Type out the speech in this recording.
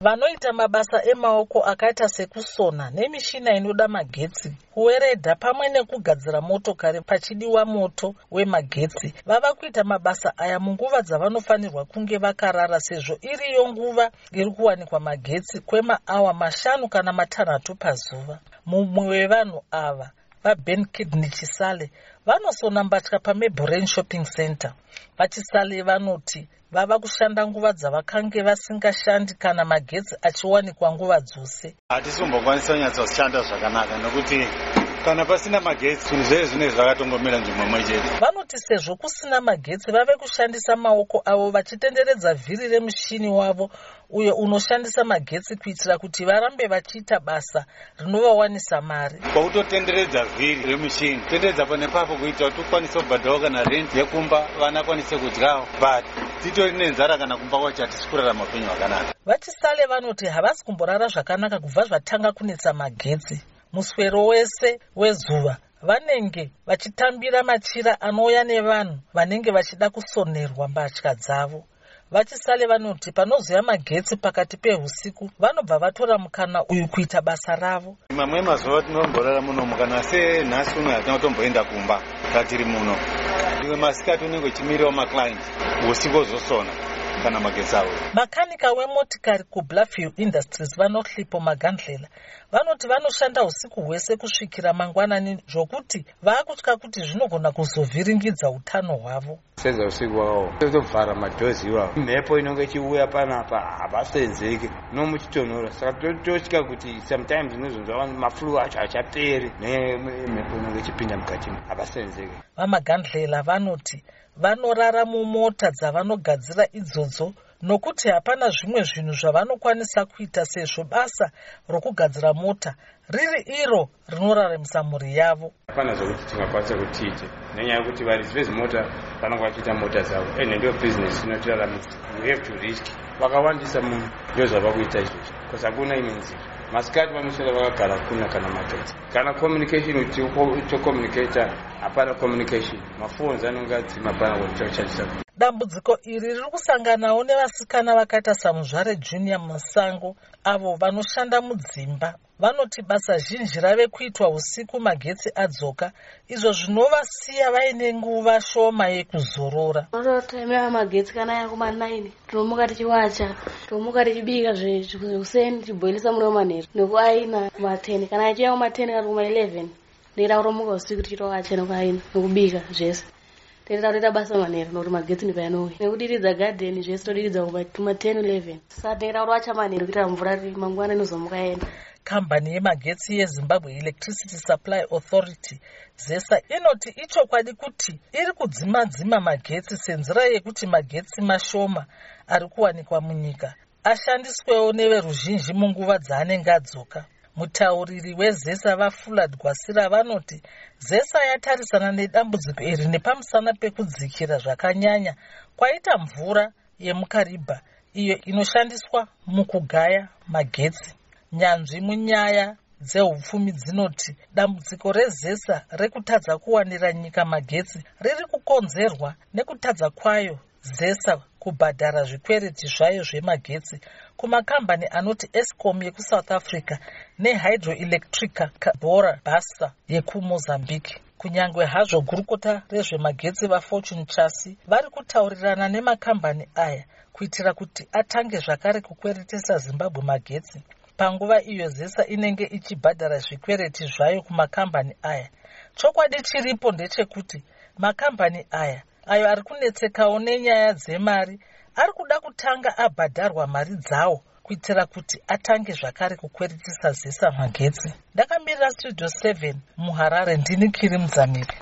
Vanoita mabasa emaoko akaita sekusona nemishina inoda magetsi, kuweredha pamwe nekugadzira motokari pachidiwa moto wemagetsi. Vava kuita mabasa aya munguva dzavanofanirwa kunge vakarara sezvo iriyo nguva iri kuwanikwa magetsi kwemaawa 5 kana 6 pazuva. Mumwe wevanhu ava, vaBen Kidney Chisale, vanosona mbatya paMablane Shopping Center. VaChisale vanoti vava kushanda nguva dzavakange vasingashandi kana magetsi achiwanikwa nguva dzose. Hatisimbokwanisa kunyatsoshanda zvakanaka nokuti kana pasina magetsi zvinhu zvese zvinenge zvakatongomira nzvimbo imwe chete. Vanoti sezvo kusina magetsi vave kushandisa maoko avo vachitenderedza vhiri remushini wavo uyo unoshandisa magetsi kuitira kuti varambe vachiita basa rinovawanisa mari. Kwautotenderedza vhiri remushini, tenderedza panepapo kuita kuti ukwanise kubhadhawo kana rent yekumba vana kwanise kudyawo, but titori nenzara kana kumba kwacho hatisi kurarama upenyu hwakanaka. VaChisale vanoti havasi kumborara zvakanaka kubva zvatanga kunetsa magetsi. Muswero wese wezuva vanenge vachitambira machira anouya nevanhu vanenge vachida kusonerwa mbatya dzavo. VaChisale vanoti panozoya magetsi pakati pehusiku vanobva vatora mukana uyu kuita basa ravo. Mamwe mazuva tinomborara muno mukana senhasi uno hatina kutomboenda kumba katiri muno. Imwe masikati unenge uchimirawo maclient usiku ozosona kana magetsi avo. Makanika wemotikari kuBluffview Industries vaNohlipo Magandlela vanoti vanoshanda usiku hwese kusvikira mangwanani zvokuti vaakutya kuti zvinogona kuzovhiringidza utano hwavo. Senza usiku wavo totobvara madhozi iwawo, mhepo inonge ichiuya panapa havasenzeki nomuchitonhora, saka totya kuti sometimes inozonzwa mafuru acho hachaperi nemhepo inonge ichipinda mukati havasenzeki. VaMagandlela vanoti vanorara mumota dzavanogadzira idzodzo nokuti hapana zvimwe zvinhu zvavanokwanisa kuita sezvo basa rokugadzira mota riri iro rinoraramisa mhuri yavo. Hapana zvokuti tingakwanisa kutiite nenyaya yekuti varidzi vezimota vanenge vachiita mota dzavo ende ndiyo business inotiraramisa. You have to risk. Vakawandisa munhu ndio zvava kuita izvozvo because hakuna imwe nzira. Masikati vanoshanda vakagara kuna kana magetsi. Kana communication kuti utokommunicata hapana communication. Maphones anonge adzima hapana kuti uchashandisa. Dambudziko iri riri kusanganawo nevasikana vakaita saMuzvare Junior Musango avo vanoshanda mudzimba. Vanoti basa zhinji rave kuitwa usiku magetsi adzoka, izvo zvinovasiya vaine nguva shoma yekuzorora. Tototemera magetsi kana yakuma9 tinomuka tichiwacha, tomuka tichibika zvekuseni tichiboilisa muriwo manheru nekuaina kuma10, kana achiya kuma10 kana kuma11 ndeida kutomuka usiku tichitowacha nekuaina nekubika zvese. Toita basa manheru nokuti magetsi ndipayanowe nekudiridza gadheni zvese todiridza kuma10-11. Saka tinoita kuti wacha manheru kuitira mvura mangwana inozomuka yenda. Kambani yemagetsi yeZimbabwe Electricity Supply Authority ZESA inoti ichokwadi kuti iri kudzima magetsi senzira yekuti magetsi mashoma ari kuwanikwa munyika ashandiswewo neveruzhinji munguva dzaanenge adzoka. Mutauriri weZESA vaFulad Gwasira vanoti ZESA yatarisana nedambudziko iri nepamusana pekudzikira zvakanyanya kwaita mvura yemukaribha iyo inoshandiswa mukugaya magetsi. Nyanzvi munyaya dzehupfumi dzinoti dambudziko reZESA rekutadza kuwanira nyika magetsi riri kukonzerwa nekutadza kwayo ZESA kubhadhara zvikwereti zvayo zvemagetsi kumakambani anoti Eskom yekuSouth Africa neHydroelectrica Bora Basa yekuMozambique. Kunyangwe hazvo gurukota rezvemagetsi vaFortune Chassis vari kutaurirana nemakambani aya kuitira kuti atange zvakare kukweretesa Zimbabwe magetsi. Panguva iyo ZESA inenge ichibhadhara zvikwereti zvayo kumakambani aya. Chokwadi chiripo ndechekuti makambani aya ayo ari kunetsekawo nenyaya dzemari ari kuda kutanga abhadharwa mari dzawo kuitira kuti atange zvakare kukweretesa ZESA magetsi. Ndakamirira Studio 7 muHarare, ndini Kiri Mudzamiri.